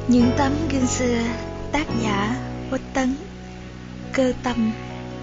Những tấm gương xưa. Tác giả Uất Tấn. Cơ tâm.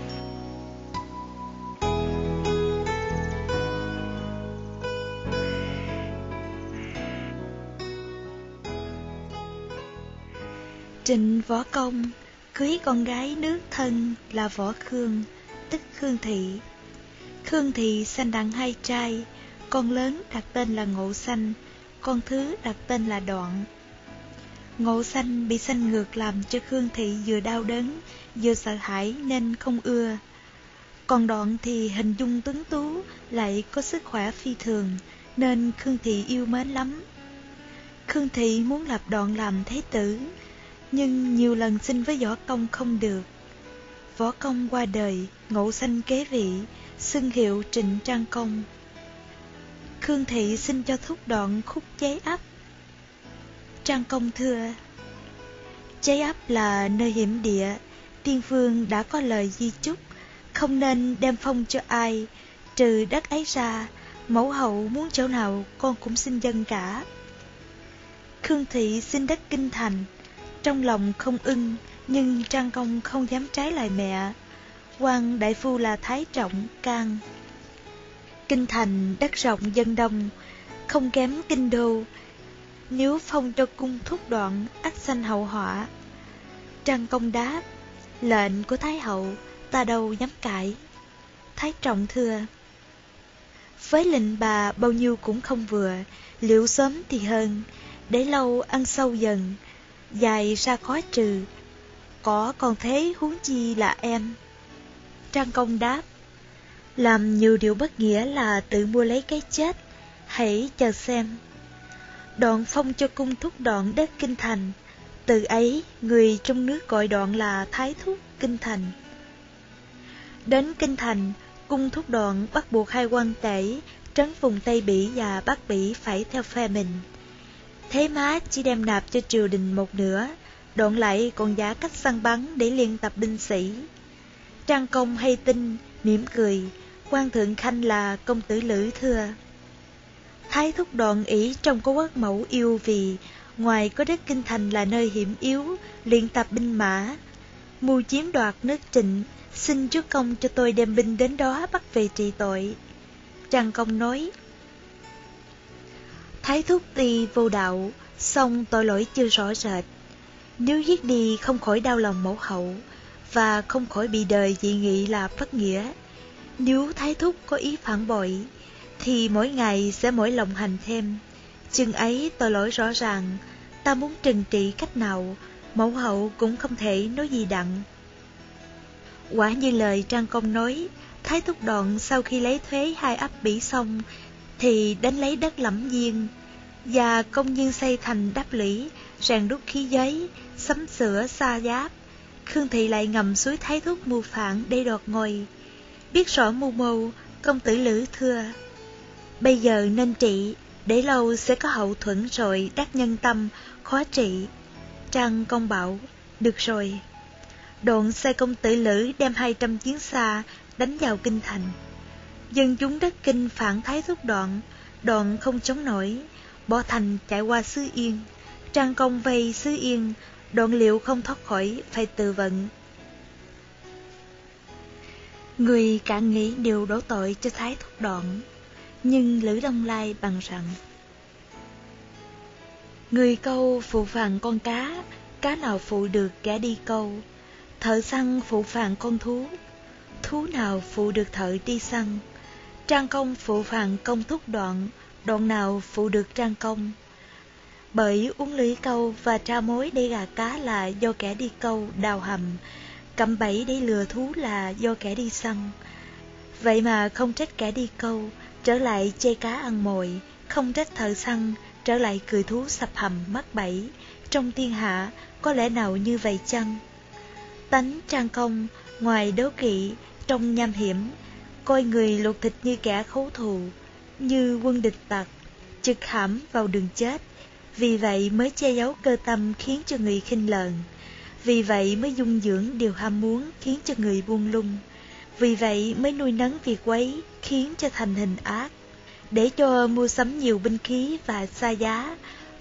Trịnh Võ Công cưới con gái nước thân là Võ Khương, tức Khương Thị. Khương Thị sanh đặng hai trai, con lớn đặt tên là Ngộ Sanh, con thứ đặt tên là Đoạn. Ngộ Sanh bị sanh ngược làm cho Khương Thị vừa đau đớn vừa sợ hãi nên không ưa. Còn Đoạn thì hình dung tuấn tú, lại có sức khỏe phi thường nên Khương Thị yêu mến lắm. Khương Thị muốn lập Đoạn làm thế tử, nhưng nhiều lần xin với Võ Công không được. Võ Công qua đời, Ngộ Sanh kế vị, xưng hiệu Trịnh Trang Công. Khương Thị xin cho thúc Đoạn khúc Cháy Ấp. Trang Công thưa: Cháy Ấp là nơi hiểm địa, tiên vương đã có lời di chúc, không nên đem phong cho ai, trừ đất ấy ra, mẫu hậu muốn chỗ nào con cũng xin dâng cả. Khương Thị xin đất Kinh Thành, trong lòng không ưng, nhưng Trang Công không dám trái lời mẹ. Quan đại phu là Thái Trọng can: Kinh Thành đất rộng dân đông, không kém kinh đô, nếu phong cho cung thúc Đoạn ắt sanh hậu họa. Trang Công đáp: Lệnh của Thái hậu ta đâu dám cãi. Thái Trọng thưa: Với lệnh bà bao nhiêu cũng không vừa, liệu sớm thì hơn, để lâu ăn sâu dần, dài ra khó trừ, có còn thế huống chi là em. Trang Công đáp: Làm nhiều điều bất nghĩa là tự mua lấy cái chết, hãy chờ xem. Đoạn phong cho cung thúc Đoạn đất Kinh Thành, từ ấy người trong nước gọi Đoạn là Thái Thúc Kinh Thành. Đến Kinh Thành, cung thúc Đoạn bắt buộc hai quan tể trấn vùng Tây Bỉ và Bắc Bỉ phải theo phe mình. Thế má chỉ đem nạp cho triều đình một nửa, Đoạn lại còn giả cách săn bắn để liên tập binh sĩ. Trang Công hay tin, mỉm cười, quan thượng khanh là công tử Lữ thưa: Thái thúc Đoạn ỷ trong có quốc mẫu yêu vì, ngoài có đất Kinh Thành là nơi hiểm yếu, luyện tập binh mã, mưu chiếm đoạt nước Trịnh, xin chúa công cho tôi đem binh đến đó bắt về trị tội. Trang Công nói: Thái thúc tuy vô đạo, song tội lỗi chưa rõ rệt. Nếu giết đi không khỏi đau lòng mẫu hậu, và không khỏi bị đời dị nghị là bất nghĩa. Nếu Thái thúc có ý phản bội, thì mỗi ngày sẽ mỗi lòng hành thêm. Chừng ấy tội lỗi rõ ràng, ta muốn trừng trị cách nào, mẫu hậu cũng không thể nói gì đặng. Quả như lời Trang Công nói, Thái thúc Đoạn sau khi lấy thuế hai ấp Bỉ xong, thì đánh lấy đất Lẫm Diên, và công nhiên xây thành đáp lũy, rèn đúc khí giấy, sắm sửa xa giáp. Khương Thị lại ngầm suối Thái thúc mưu phản để đoạt ngôi. Biết rõ mưu mô, công tử Lữ thưa: Bây giờ nên trị, để lâu sẽ có hậu thuẫn rồi đắc nhân tâm, khó trị. Trang Công bảo: Được rồi. Đoạn sai công tử Lữ đem 200 chiến xa đánh vào Kinh Thành. Dân chúng đất Kinh phản Thái thúc Đoạn, Đoạn không chống nổi, bỏ thành chạy qua xứ Yên. Trang Công vây xứ Yên, Đoạn liệu không thoát khỏi, phải tự vận. Người cả nghĩ đều đổ tội cho Thái thúc Đoạn, nhưng Lữ Đông Lai bằng rằng: Người câu phụ phàng con cá nào phụ được kẻ đi câu. Thợ săn phụ phàng con thú nào phụ được thợ đi săn. Trang Công phụ phàng công thúc Đoạn, Đoạn nào phụ được Trang Công. Bởi uống lưới câu và tra mối để gà cá là do kẻ đi câu đào hầm, cạm bẫy để lừa thú là do kẻ đi săn. Vậy mà không trách kẻ đi câu, trở lại chê cá ăn mồi, không trách thợ săn, trở lại cười thú sập hầm mắc bẫy. Trong thiên hạ có lẽ nào như vậy chăng? Tánh Trang Công ngoài đố kỵ, trong nham hiểm, coi người luộc thịt như kẻ khấu thù, như quân địch tặc, trực hãm vào đường chết. Vì vậy mới che giấu cơ tâm khiến cho người khinh lờn. Vì vậy mới dung dưỡng điều ham muốn khiến cho người buông lung. Vì vậy mới nuôi nấng việc quấy khiến cho thành hình ác, để cho mua sắm nhiều binh khí và xa giá.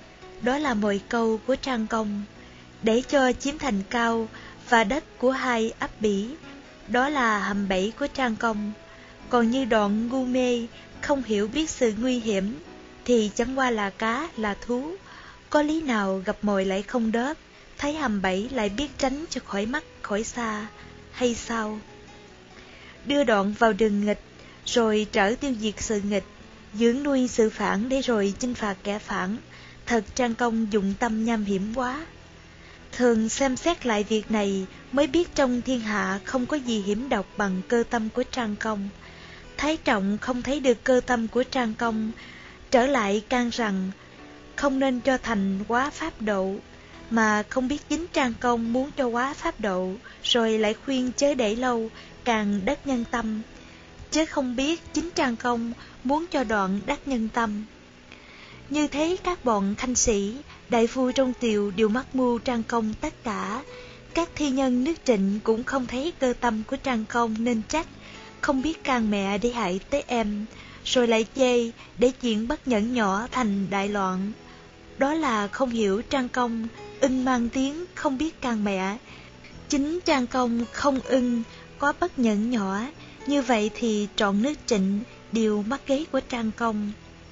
đó là mồi câu của Trang Công, để cho chiếm thành cao và đất của hai ấp Bỉ, đó là hầm bẫy của Trang Công. Còn như Đoạn ngu mê, không hiểu biết sự nguy hiểm, thì chẳng qua là cá, là thú. Có lý nào gặp mồi lại không đớp, thấy hầm bẫy lại biết tránh cho khỏi mắt, khỏi xa, hay sao? Đưa Đoạn vào đường nghịch, rồi trở tiêu diệt sự nghịch, dưỡng nuôi sự phản để rồi chinh phạt kẻ phản. Thật Trang Công dụng tâm nham hiểm quá. Thường xem xét lại việc này mới biết trong thiên hạ không có gì hiểm độc bằng cơ tâm của Trang Công. Thái Trọng không thấy được cơ tâm của Trang Công, trở lại can rằng không nên cho thành quá pháp độ, mà không biết chính Trang Công muốn cho quá pháp độ, rồi lại khuyên chớ để lâu, càng đắc nhân tâm, chứ không biết chính Trang Công muốn cho Đoạn đắc nhân tâm. Như thế các bọn khanh sĩ, đại phu trong tiều đều mắc mưu Trang Công tất cả. Các thi nhân nước Trịnh cũng không thấy cơ tâm của Trang Công nên trách, không biết can mẹ để hại tới em, rồi lại chê để chuyện bất nhẫn nhỏ thành đại loạn. Đó là không hiểu Trang Công ưng mang tiếng không biết can mẹ. Chính Trang Công không ưng có bất nhẫn nhỏ, như vậy thì trọn nước Trịnh đều mắc kế của Trang Công.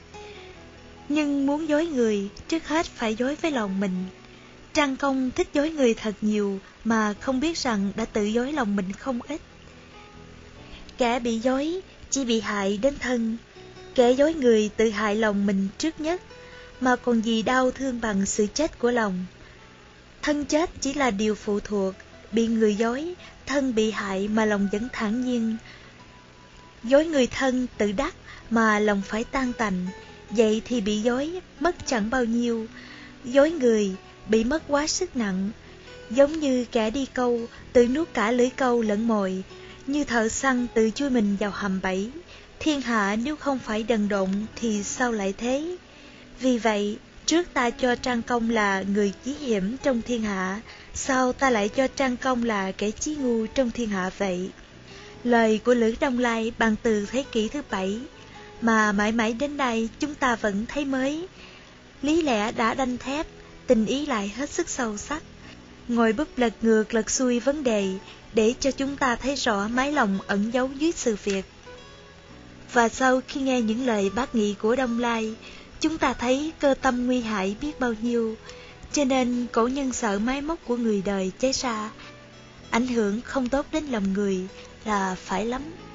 Nhưng muốn dối người, trước hết phải dối với lòng mình. Trang Công thích dối người thật nhiều, mà không biết rằng đã tự dối lòng mình không ít. Kẻ bị dối chỉ bị hại đến thân, kẻ dối người tự hại lòng mình trước nhất, mà còn gì đau thương bằng sự chết của lòng. Thân chết chỉ là điều phụ thuộc, bị người dối, thân bị hại mà lòng vẫn thản nhiên. Dối người thân tự đắc mà lòng phải tan tành, vậy thì bị dối mất chẳng bao nhiêu. Dối người bị mất quá sức nặng, giống như kẻ đi câu tự nuốt cả lưỡi câu lẫn mồi, như thợ săn tự chui mình vào hầm bẫy. Thiên hạ nếu không phải đần độn thì sao lại thế? Vì vậy, trước ta cho Trang Công là người chí hiểm trong thiên hạ, sao ta lại cho Trang Công là kẻ chí ngu trong thiên hạ vậy? Lời của Lữ Đông Lai bằng từ thế kỷ thứ 7, mà mãi mãi đến nay chúng ta vẫn thấy mới. Lý lẽ đã đanh thép, tình ý lại hết sức sâu sắc. Ngồi bút lật ngược lật xuôi vấn đề, để cho chúng ta thấy rõ mái lòng ẩn giấu dưới sự việc. Và sau khi nghe những lời bác nghị của Đông Lai, chúng ta thấy cơ tâm nguy hại biết bao nhiêu. Cho nên cổ nhân sợ máy móc của người đời cháy ra, ảnh hưởng không tốt đến lòng người là phải lắm.